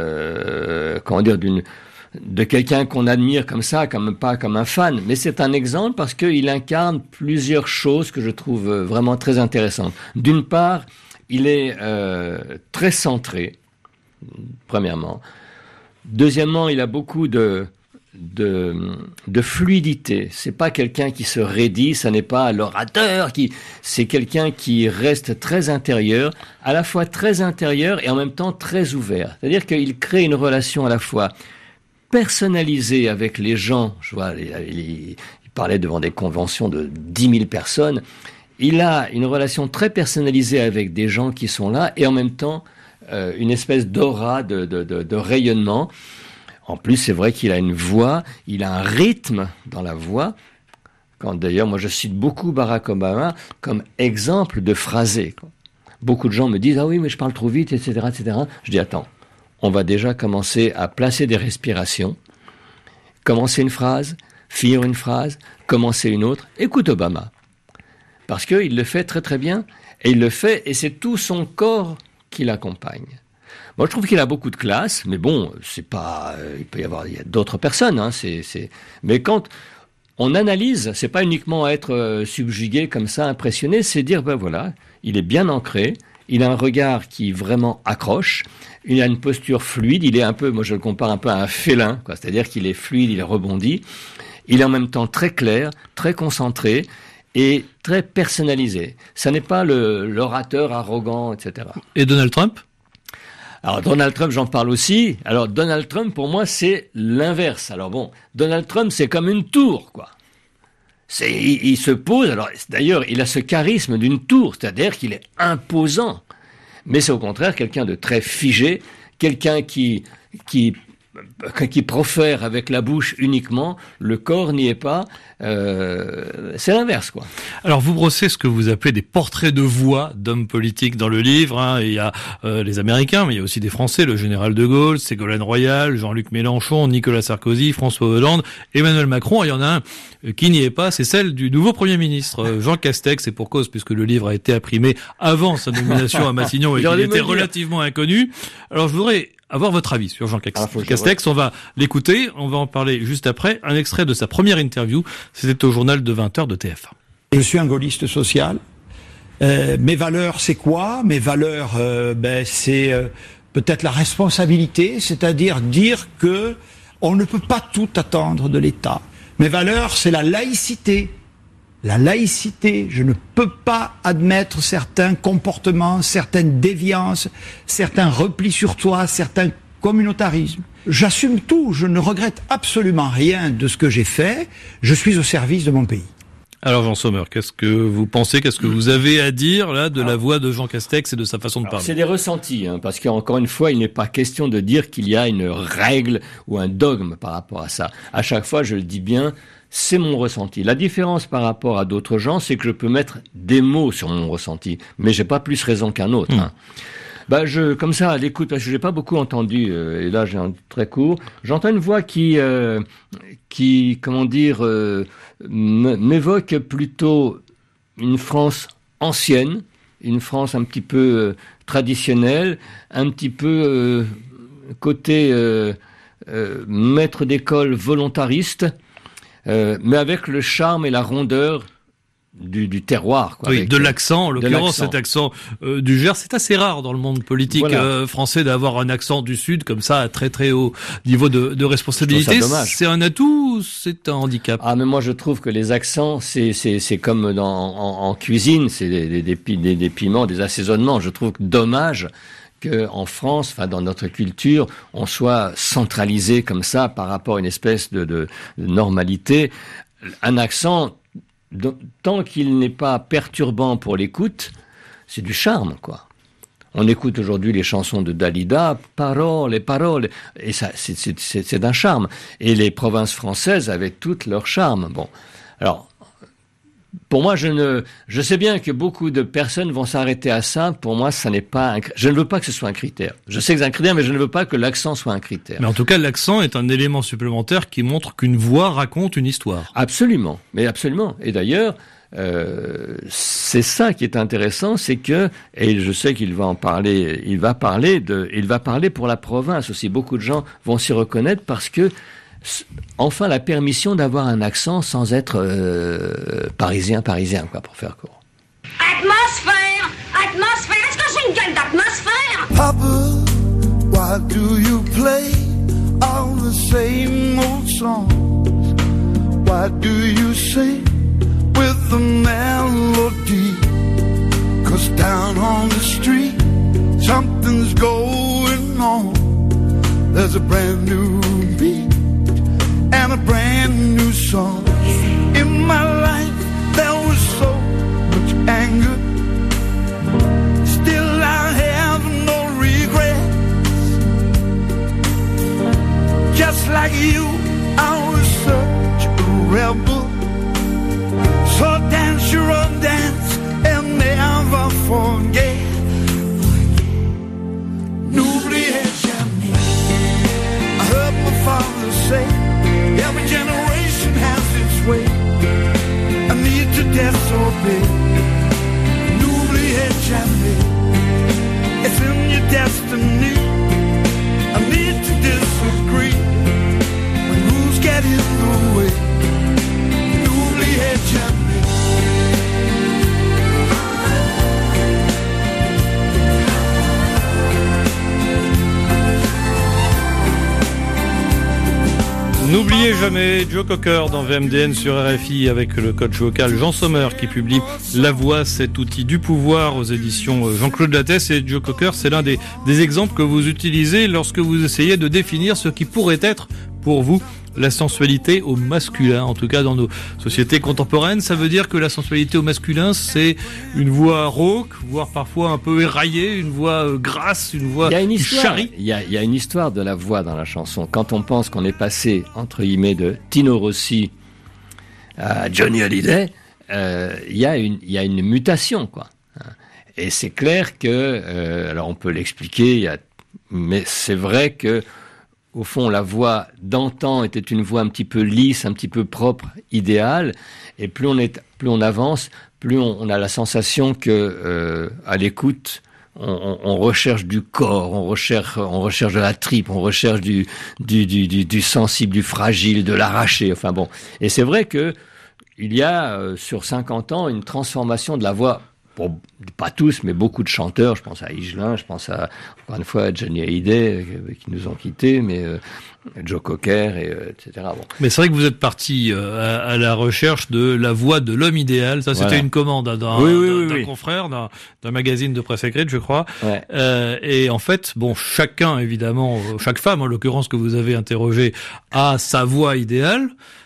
euh, comment dire, d'une, de quelqu'un qu'on admire comme ça, comme pas comme un fan, mais c'est un exemple parce qu'il incarne plusieurs choses que je trouve vraiment très intéressantes. D'une part, il est euh, très centré, premièrement. Deuxièmement, il a beaucoup de de, de fluidité. C'est pas quelqu'un qui se raidit, ça n'est pas l'orateur qui, c'est quelqu'un qui reste très intérieur, à la fois très intérieur et en même temps très ouvert. C'est-à-dire qu'il crée une relation à la fois personnalisée avec les gens. Je vois, il, il, il parlait devant des conventions de dix mille personnes. Il a une relation très personnalisée avec des gens qui sont là et en même temps euh, une espèce d'aura, de, de, de, de rayonnement. En plus, c'est vrai qu'il a une voix, il a un rythme dans la voix. Quand d'ailleurs, moi, je cite beaucoup Barack Obama comme exemple de phrasé, quoi. Beaucoup de gens me disent « Ah oui, mais je parle trop vite, et cetera, et cetera » Je dis « Attends, on va déjà commencer à placer des respirations, commencer une phrase, finir une phrase, commencer une autre. Écoute Obama. » Parce qu'il le fait très très bien, et il le fait, et c'est tout son corps qui l'accompagne. Moi, je trouve qu'il a beaucoup de classe, mais bon, c'est pas, euh, il peut y avoir, il y a d'autres personnes, hein, c'est, c'est, mais quand on analyse, c'est pas uniquement être euh, subjugué comme ça, impressionné, c'est dire, ben voilà, il est bien ancré, il a un regard qui vraiment accroche, il a une posture fluide, il est un peu, moi je le compare un peu à un félin, quoi, c'est-à-dire qu'il est fluide, il rebondit, il est en même temps très clair, très concentré, et très personnalisé. Ça n'est pas le, l'orateur arrogant, et cetera. Et Donald Trump? Alors Donald Trump, j'en parle aussi. Alors Donald Trump, pour moi, c'est l'inverse. Alors bon, Donald Trump, c'est comme une tour, quoi. C'est, il, il se pose. Alors d'ailleurs, il a ce charisme d'une tour, c'est-à-dire qu'il est imposant. Mais c'est au contraire quelqu'un de très figé, quelqu'un qui qui qui profère avec la bouche uniquement, le corps n'y est pas. Euh, c'est l'inverse, quoi. Alors, vous brossez ce que vous appelez des portraits de voix d'hommes politiques dans le livre. Hein. Il y a euh, les Américains, mais il y a aussi des Français, le général de Gaulle, Ségolène Royal, Jean-Luc Mélenchon, Nicolas Sarkozy, François Hollande, Emmanuel Macron. Il y en a un qui n'y est pas, c'est celle du nouveau Premier ministre, Jean Castex, et pour cause, puisque le livre a été imprimé avant sa nomination à Matignon et qu'il était relativement inconnu. Alors, je voudrais avoir votre avis sur Jean Castex. Ah, Castex, on va l'écouter, on va en parler juste après. Un extrait de sa première interview, c'était au journal de vingt heures de T F un. Je suis un gaulliste social. Euh, mes valeurs, c'est quoi ? Mes valeurs, euh, ben, c'est euh, peut-être la responsabilité, c'est-à-dire dire que on ne peut pas tout attendre de l'État. Mes valeurs, c'est la laïcité. La laïcité, je ne peux pas admettre certains comportements, certaines déviances, certains replis sur toi, certains communautarismes. J'assume tout, je ne regrette absolument rien de ce que j'ai fait, je suis au service de mon pays. Alors Jean Sommer, qu'est-ce que vous pensez, qu'est-ce que vous avez à dire là de la voix de Jean Castex et de sa façon de parler ? C'est des ressentis, hein, parce qu'encore une fois, il n'est pas question de dire qu'il y a une règle ou un dogme par rapport à ça. À chaque fois, je le dis bien, c'est mon ressenti. La différence par rapport à d'autres gens, c'est que je peux mettre des mots sur mon ressenti, mais j'ai pas plus raison qu'un autre. Mmh. Hein. Bah, je, comme ça, à l'écoute, parce que j'ai pas beaucoup entendu, euh, et là j'ai un très court, j'entends une voix qui, euh, qui, comment dire, euh, m'évoque plutôt une France ancienne, une France un petit peu euh, traditionnelle, un petit peu euh, côté euh, euh, maître d'école volontariste, euh, mais avec le charme et la rondeur Du, du terroir, quoi. Oui, avec, de l'accent, en l'occurrence, l'accent. cet accent euh, du Gers, c'est assez rare dans le monde politique voilà. euh, français d'avoir un accent du Sud comme ça, à très très haut niveau de, de responsabilité. C'est un atout ou c'est un handicap ? Ah, mais moi je trouve que les accents, c'est c'est c'est comme dans en, en cuisine, c'est des des, des des des piments, des assaisonnements. Je trouve que dommage que en France, enfin dans notre culture, on soit centralisé comme ça par rapport à une espèce de, de, de normalité. Un accent, tant qu'il n'est pas perturbant pour l'écoute, c'est du charme, quoi. On écoute aujourd'hui les chansons de Dalida, paroles et paroles, et ça, c'est, c'est, c'est, c'est d'un charme. Et les provinces françaises avaient toutes leur charme. Bon, alors, pour moi, je ne, je sais bien que beaucoup de personnes vont s'arrêter à ça. Pour moi, ça n'est pas un, je ne veux pas que ce soit un critère. Je sais que c'est un critère, mais je ne veux pas que l'accent soit un critère. Mais en tout cas, l'accent est un élément supplémentaire qui montre qu'une voix raconte une histoire. Absolument, mais absolument. Et d'ailleurs, euh, c'est ça qui est intéressant, c'est que, et je sais qu'il va en parler, il va parler de, il va parler pour la province aussi. Beaucoup de gens vont s'y reconnaître parce que enfin la permission d'avoir un accent sans être euh, parisien, parisien, quoi, pour faire court. Atmosphère, atmosphère, est-ce que j'ai une gueule d'atmosphère? Papa, why do you play all the same old songs? Why do you sing with the melody? 'Cause down on the street, something's going on. There's a brand new beat and a brand new song. In my life there was so much anger, still I have no regrets. Just like you, I was such a rebel. So dance your own dance and never forget. N'oubliez jamais, I heard my father say, every generation has its way. I need to disobey. N'oubliez jamais, it's in your destiny. I need to disagree when rules get in the way. N'oubliez jamais. N'oubliez jamais Joe Cocker dans V M D N sur R F I avec le coach vocal Jean Sommer qui publie La Voix, cet outil du pouvoir aux éditions Jean-Claude Lattès. Et Joe Cocker, c'est l'un des, des exemples que vous utilisez lorsque vous essayez de définir ce qui pourrait être pour vous la sensualité au masculin, en tout cas dans nos sociétés contemporaines. Ça veut dire que la sensualité au masculin, c'est une voix rauque, voire parfois un peu éraillée, une voix euh, grasse, une voix il y a une qui histoire, charrie. Il y a, il y a une histoire de la voix dans la chanson. Quand on pense qu'on est passé, entre guillemets, de Tino Rossi à Johnny Hallyday, euh, il y a une, il y a une mutation, quoi. Et c'est clair que, euh, alors on peut l'expliquer, il y a, mais c'est vrai que, au fond, la voix d'antan était une voix un petit peu lisse, un petit peu propre, idéale. Et plus on est, plus on avance, plus on, on a la sensation que, euh, à l'écoute, on, on, on recherche du corps, on recherche, on recherche de la tripe, on recherche du, du, du, du, du sensible, du fragile, de l'arraché. Enfin bon. Et c'est vrai que il y a euh, sur cinquante ans une transformation de la voix. Pour, pas tous, mais beaucoup de chanteurs. Je pense à Higelin, je pense à, encore une fois, à Johnny Hallyday, euh, qui nous ont quittés, mais euh, Joe Cocker, et, euh, et cetera. Bon. Mais c'est vrai que vous êtes parti euh, à, à la recherche de la voix de l'homme idéal. Ça, c'était Voilà. une commande hein, d'un, oui, oui, d'un, oui, d'un oui. confrère, d'un, d'un magazine de presse écrite, je crois. Ouais. Euh, et en fait, bon, chacun, évidemment, euh, chaque femme, en l'occurrence, que vous avez interrogée, a sa voix idéale.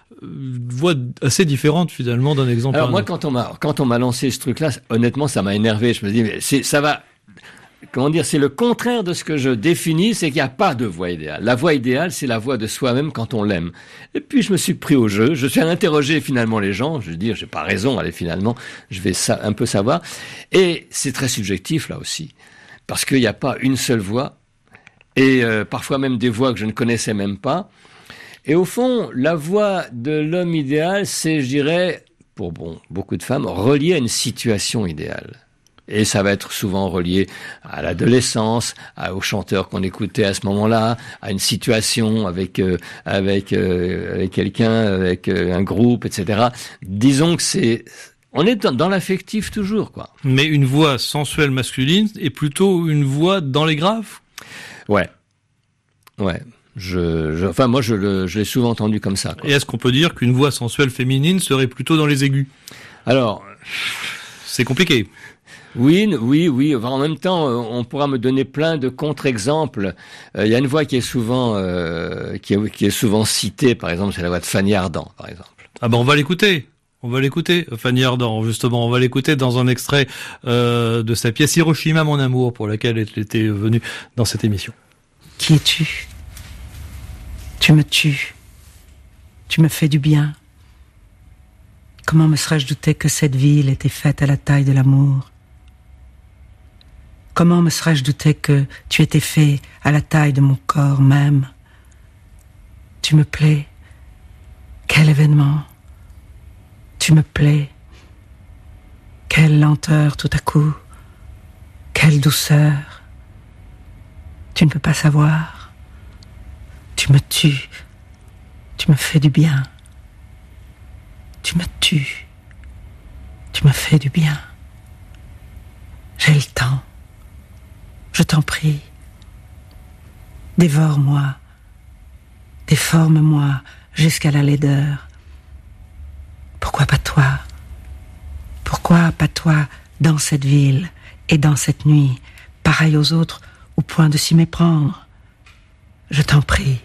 Une voix assez différente finalement d'un exemple. Alors à un moi, autre. quand on m'a quand on m'a lancé ce truc-là, honnêtement, ça m'a énervé. Je me dis, mais c'est ça va. Comment dire, c'est le contraire de ce que je définis, c'est qu'il n'y a pas de voix idéale. La voix idéale, c'est la voix de soi-même quand on l'aime. Et puis je me suis pris au jeu, je suis allé interroger finalement les gens, je veux dire, j'ai pas raison, allez finalement, je vais sa- un peu savoir. Et c'est très subjectif là aussi, parce qu'il n'y a pas une seule voix, et euh, parfois même des voix que je ne connaissais même pas. Et au fond, la voix de l'homme idéal, c'est, je dirais, pour bon, beaucoup de femmes, relié à une situation idéale. Et ça va être souvent relié à l'adolescence, à, aux chanteurs qu'on écoutait à ce moment-là, à une situation avec euh, avec euh, avec quelqu'un, avec euh, un groupe, et cetera. Disons que c'est, on est dans, dans l'affectif toujours, quoi. Mais une voix sensuelle masculine est plutôt une voix dans les graves. Ouais, ouais. Je, je, enfin, moi, je, le, je l'ai souvent entendu comme ça, quoi. Et est-ce qu'on peut dire qu'une voix sensuelle féminine serait plutôt dans les aigus? Alors, c'est compliqué. Oui, oui, oui. Enfin, en même temps, on pourra me donner plein de contre-exemples. Il euh, y a une voix qui est souvent, euh, qui est, qui est souvent citée, par exemple, c'est la voix de Fanny Ardant, par exemple. Ah ben, on va l'écouter. On va l'écouter, Fanny Ardant, justement. On va l'écouter dans un extrait euh, de sa pièce Hiroshima, mon amour, pour laquelle elle était venue dans cette émission. Qui es-tu ? Tu me tues. Tu me fais du bien. Comment me serais-je douté que cette ville était faite à la taille de l'amour ? Comment me serais-je douté que tu étais fait à la taille de mon corps même ? Tu me plais. Quel événement ? Tu me plais. Quelle lenteur tout à coup. Quelle douceur. Tu ne peux pas savoir. Tu me tues, tu me fais du bien. Tu me tues, tu me fais du bien. J'ai le temps, je t'en prie. Dévore-moi, déforme-moi jusqu'à la laideur. Pourquoi pas toi ? Pourquoi pas toi dans cette ville et dans cette nuit, pareil aux autres, au point de s'y méprendre ? Je t'en prie.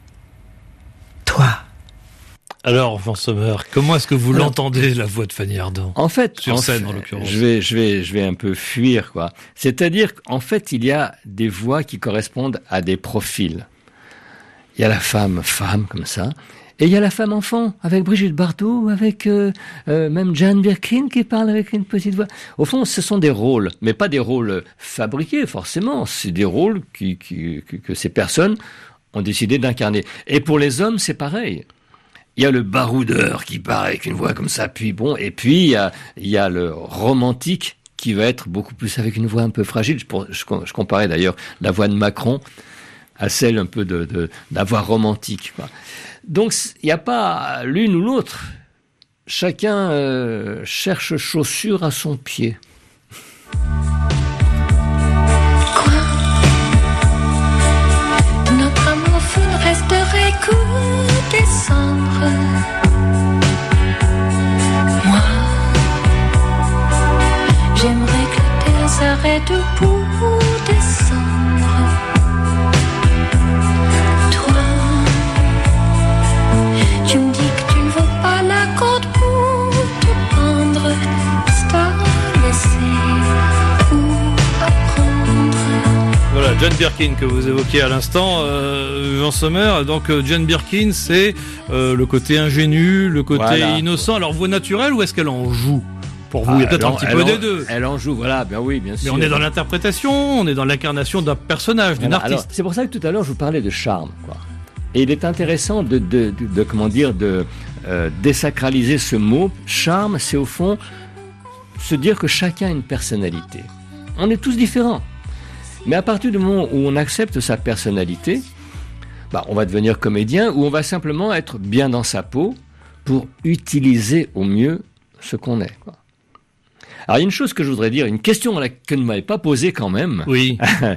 Toi. Alors, Jean Sommer, comment est-ce que vous Alors, l'entendez, la voix de Fanny Ardant? En fait, sur en scène, fait, en l'occurrence. Je vais, je vais, je vais un peu fuir, quoi. C'est-à-dire qu'en fait, il y a des voix qui correspondent à des profils. Il y a la femme, femme, comme ça. Et il y a la femme enfant, avec Brigitte Bardot, avec euh, euh, même Jane Birkin qui parle avec une petite voix. Au fond, ce sont des rôles, mais pas des rôles fabriqués forcément. C'est des rôles qui, qui, que, que ces personnes ont décidé d'incarner. Et pour les hommes, c'est pareil. Il y a le baroudeur qui parle avec une voix comme ça, puis bon, et puis il y a, il y a le romantique qui va être beaucoup plus avec une voix un peu fragile. Je, je, je comparais d'ailleurs la voix de Macron à celle un peu de, de, de la voix romantique, quoi. Donc, il n'y a pas l'une ou l'autre. Chacun euh, cherche chaussure à son pied. Quoi ? Notre amour fou ne resterait qu'au décembre. Moi, j'aimerais que la terre s'arrête pour descendre. Toi, Jane Birkin que vous évoquiez à l'instant, euh, Jean Sommer. Donc euh, Jane Birkin, c'est euh, le côté ingénu, le côté Voilà. innocent. Alors voix naturelle ou est-ce qu'elle en joue pour vous? Il y a peut-être elle un petit en- peu elle des en- deux. Elle en joue, voilà, bien oui, bien Mais sûr. on est dans l'interprétation, on est dans l'incarnation d'un personnage, d'une Voilà, alors, artiste. c'est pour ça que tout à l'heure je vous parlais de charme, quoi. Et il est intéressant de, de, de, de comment dire, de euh, désacraliser ce mot. Charme, c'est au fond se dire que chacun a une personnalité. On est tous différents. Mais à partir du moment où on accepte sa personnalité, bah, on va devenir comédien ou on va simplement être bien dans sa peau pour utiliser au mieux ce qu'on est, quoi. Alors, il y a une chose que je voudrais dire, une question à laquelle que ne m'avez pas posée quand même. Oui.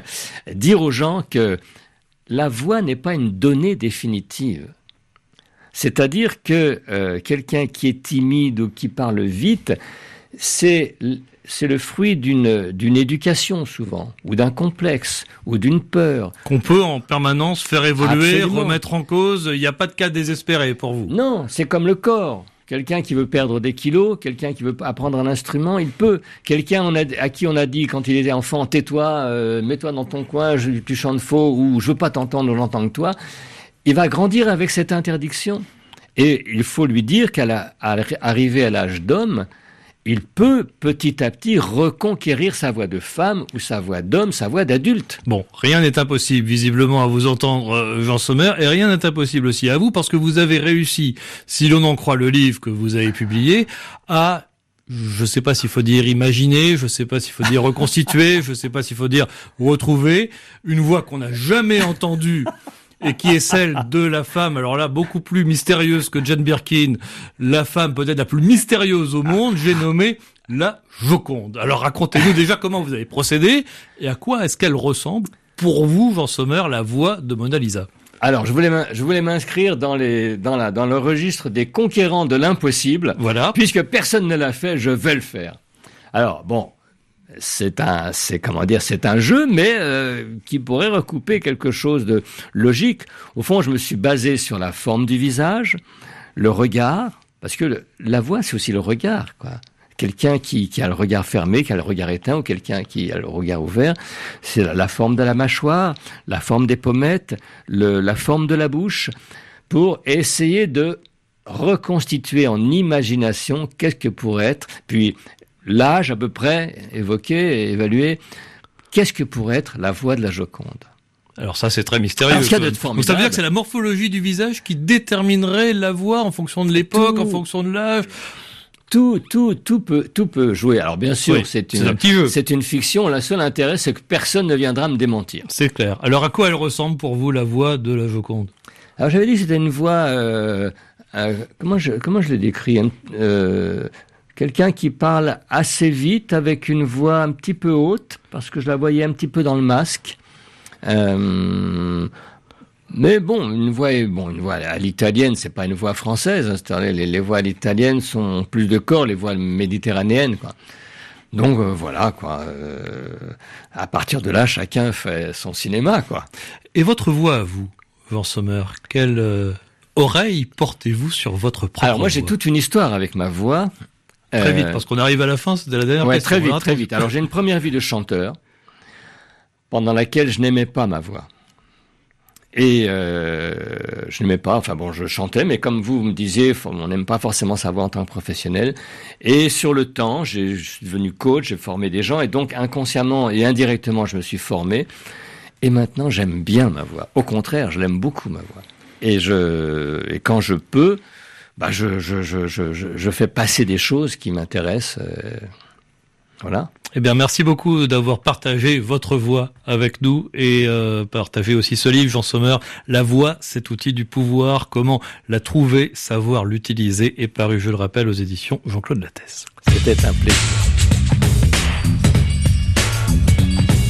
Dire aux gens que la voix n'est pas une donnée définitive. C'est-à-dire que euh, quelqu'un qui est timide ou qui parle vite, c'est, c'est le fruit d'une, d'une éducation souvent, ou d'un complexe, ou d'une peur. Qu'on peut en permanence faire évoluer, Absolument. remettre en cause. Il n'y a pas de cas désespéré pour vous. Non, c'est comme le corps. Quelqu'un qui veut perdre des kilos, quelqu'un qui veut apprendre un instrument, il peut. Quelqu'un on a, à qui on a dit quand il était enfant, tais-toi, euh, mets-toi dans ton coin, je, tu chantes faux, ou je veux pas t'entendre, j'entends que toi. Il va grandir avec cette interdiction. Et il faut lui dire qu'à la, à, arrivé à l'âge d'homme, il peut petit à petit reconquérir sa voix de femme ou sa voix d'homme, sa voix d'adulte. Bon, rien n'est impossible visiblement à vous entendre, euh, Jean Sommer, et rien n'est impossible aussi à vous parce que vous avez réussi, si l'on en croit le livre que vous avez publié, à, je ne sais pas s'il faut dire imaginer, je ne sais pas s'il faut dire reconstituer, je ne sais pas s'il faut dire retrouver une voix qu'on n'a jamais entendue et qui est celle de la femme, alors là, beaucoup plus mystérieuse que Jane Birkin, la femme peut-être la plus mystérieuse au monde, j'ai nommé la Joconde. Alors racontez-nous déjà comment vous avez procédé et à quoi est-ce qu'elle ressemble, pour vous, Jean Sommer, la voix de Mona Lisa. Alors, je voulais, m'in- je voulais m'inscrire dans les, dans la, dans le registre des conquérants de l'impossible. Voilà. Puisque personne ne l'a fait, je vais le faire. Alors, bon. C'est un, c'est comment dire, c'est un jeu, mais euh, qui pourrait recouper quelque chose de logique. Au fond, je me suis basé sur la forme du visage, le regard, parce que le, la voix, c'est aussi le regard, quoi. Quelqu'un qui, qui a le regard fermé, qui a le regard éteint, ou quelqu'un qui a le regard ouvert, c'est la, la forme de la mâchoire, la forme des pommettes, le, la forme de la bouche, pour essayer de reconstituer en imagination qu'est-ce que pourrait être, puis l'âge à peu près évoqué et évalué, qu'est-ce que pourrait être la voix de la Joconde. Alors ça, c'est très mystérieux. Alors, ce qu'il y a quand de même. formidable- Donc ça veut dire que c'est la morphologie du visage qui déterminerait la voix en fonction de l'époque, Tout. en fonction de l'âge. Tout, tout, tout peut, tout peut jouer. Alors bien sûr, Oui, c'est c'est une, un petit jeu. c'est une fiction. Le seul intérêt, c'est que personne ne viendra me démentir. C'est clair. Alors à quoi elle ressemble pour vous, la voix de la Joconde? Alors j'avais dit que c'était une voix, euh, euh, comment je, comment je l'ai décrit, hein, euh, quelqu'un qui parle assez vite avec une voix un petit peu haute, parce que je la voyais un petit peu dans le masque. Euh, mais bon, une voix, bon, une voix à l'italienne, c'est pas une voix française. Hein, c'est-à-dire les, les voix à l'italienne sont plus de corps, les voix méditerranéennes, quoi. Donc euh, voilà, quoi. Euh, à partir de là, chacun fait son cinéma, quoi. Et votre voix, à vous, Jean Sommer, quelle euh, oreille portez-vous sur votre propre Alors moi, j'ai voix? toute une histoire avec ma voix. Très Euh, vite, parce qu'on arrive à la fin, c'était la dernière Ouais, question. très vite, Voilà, très attention. vite. Alors j'ai une première vie de chanteur pendant laquelle je n'aimais pas ma voix. Et euh, je n'aimais pas, enfin bon, je chantais, mais comme vous, vous me disiez, faut- on n'aime pas forcément sa voix en tant que professionnel. Et sur le temps, j'ai, je suis devenu coach, j'ai formé des gens, et donc inconsciemment et indirectement, je me suis formé. Et maintenant, j'aime bien ma voix. Au contraire, je l'aime beaucoup, ma voix. Et, je, et quand je peux, bah je, je, je, je, je, je fais passer des choses qui m'intéressent. Euh, voilà. Eh bien, merci beaucoup d'avoir partagé votre voix avec nous et euh, partagé aussi ce livre, Jean Sommer, La voix, cet outil du pouvoir, comment la trouver, savoir l'utiliser, est paru, je le rappelle, aux éditions Jean-Claude Lattès. C'était un plaisir.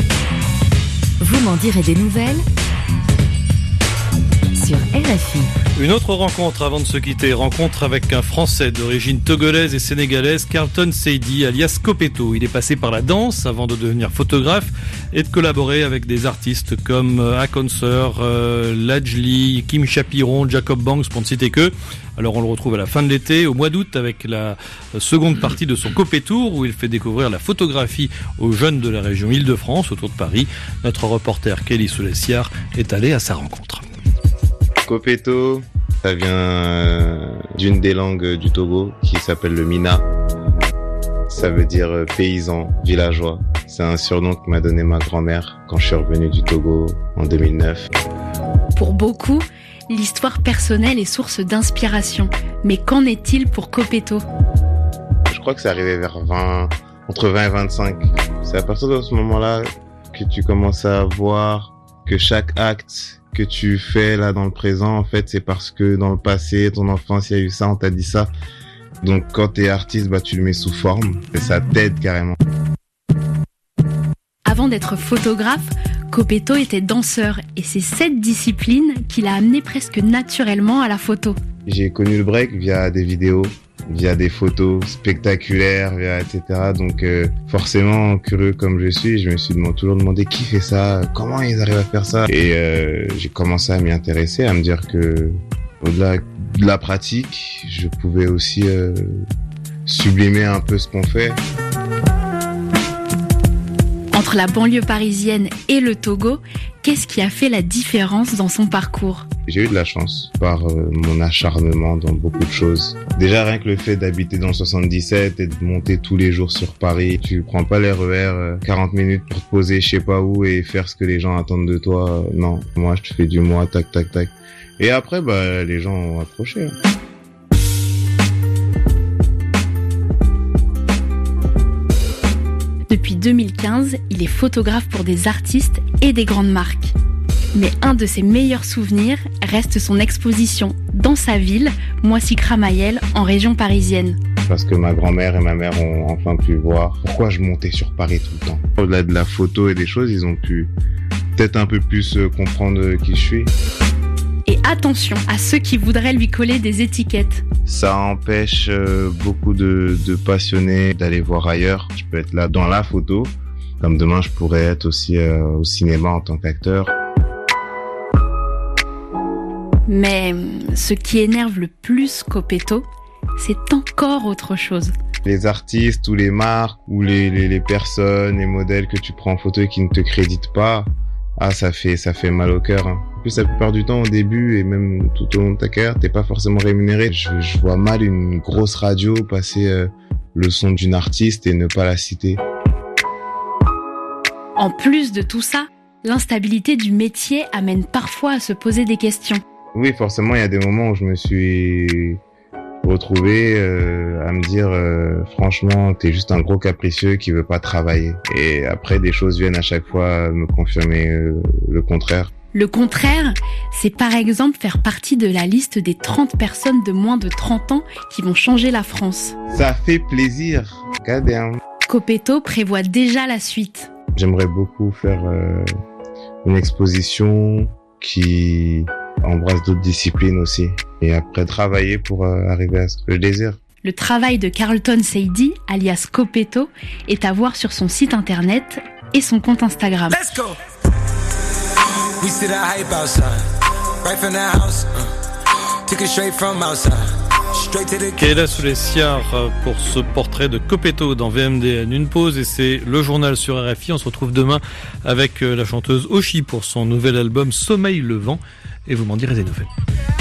Vous m'en direz des nouvelles sur R F I. Une autre rencontre avant de se quitter, rencontre avec un Français d'origine togolaise et sénégalaise, Carlton Seydi, alias Copeto. Il est passé par la danse avant de devenir photographe et de collaborer avec des artistes comme Akonser, euh, Lajli, Kim Chapiron, Jacob Banks, pour ne citer que. Alors on le retrouve à la fin de l'été, au mois d'août, avec la seconde partie de son Copetour, où il fait découvrir la photographie aux jeunes de la région Île-de-France, autour de Paris. Notre reporter Kelly Soulessiard est allé à sa rencontre. Copeto, ça vient euh, d'une des langues du Togo qui s'appelle le Mina. Ça veut dire euh, paysan, villageois. C'est un surnom que m'a donné ma grand-mère quand je suis revenu du Togo en deux mille neuf. Pour beaucoup, l'histoire personnelle est source d'inspiration. Mais qu'en est-il pour Copeto ? Je crois que c'est arrivé vers vingt, entre vingt et vingt-cinq. C'est à partir de ce moment-là que tu commences à voir que chaque acte que tu fais là dans le présent, en fait, c'est parce que dans le passé, ton enfance, il y a eu ça, on t'a dit ça. Donc quand t'es artiste, bah tu le mets sous forme et ça t'aide carrément. Avant d'être photographe, Copeto était danseur et c'est cette discipline qui l'a amené presque naturellement à la photo. J'ai connu le break via des vidéos, via des photos spectaculaires, via et cetera. Donc euh, forcément, curieux comme je suis, je me suis demandé, toujours demandé qui fait ça, comment ils arrivent à faire ça. Et euh, j'ai commencé à m'y intéresser, à me dire que au-delà de la pratique, je pouvais aussi euh, sublimer un peu ce qu'on fait. Entre la banlieue parisienne et le Togo, qu'est-ce qui a fait la différence dans son parcours ? J'ai eu de la chance par euh, mon acharnement dans beaucoup de choses. Déjà rien que le fait d'habiter dans le soixante-dix-sept et de monter tous les jours sur Paris, tu prends pas l'R E R euh, quarante minutes pour te poser je sais pas où et faire ce que les gens attendent de toi. Euh, non, moi je fais du moi, tac tac tac. Et après bah les gens ont accroché. Hein. Depuis deux mille quinze, il est photographe pour des artistes et des grandes marques. Mais un de ses meilleurs souvenirs reste son exposition dans sa ville, Moissy-Cramayel, en région parisienne. Parce que ma grand-mère et ma mère ont enfin pu voir pourquoi je montais sur Paris tout le temps. Au-delà de la photo et des choses, ils ont pu peut-être un peu plus comprendre qui je suis. Et attention à ceux qui voudraient lui coller des étiquettes. Ça empêche beaucoup de, de passionnés d'aller voir ailleurs. Je peux être là dans la photo, comme demain je pourrais être aussi euh, au cinéma en tant qu'acteur. Mais ce qui énerve le plus Copeto, c'est encore autre chose. Les artistes ou les marques ou les, les, les personnes, les modèles que tu prends en photo et qui ne te créditent pas, ah ça fait ça fait mal au cœur. Hein. En plus la plupart du temps au début et même tout au long de ta carrière, t'es pas forcément rémunéré. Je, je vois mal une grosse radio passer euh, le son d'une artiste et ne pas la citer. En plus de tout ça, l'instabilité du métier amène parfois à se poser des questions. Oui, forcément, il y a des moments où je me suis retrouvé euh, à me dire euh, franchement, t'es juste un gros capricieux qui veut pas travailler. Et après, des choses viennent à chaque fois me confirmer euh, le contraire. Le contraire, c'est par exemple faire partie de la liste des trente personnes de moins de trente ans qui vont changer la France. Ça fait plaisir. Goddamn. Copeto prévoit déjà la suite. J'aimerais beaucoup faire euh, une exposition qui embrasse d'autres disciplines aussi. Et après, travailler pour euh, arriver à ce que je désire. Le travail de Carlton Seydi, alias Copeto, est à voir sur son site internet et son compte Instagram. Let's go. We see the hype outside. Right from the house. Uh, took it straight from outside. Kéla Soulessiard pour ce portrait de Copeto dans V M D N. Une pause et c'est le journal sur R F I. On se retrouve demain avec la chanteuse Oshi pour son nouvel album Sommeil Levant et vous m'en direz des nouvelles.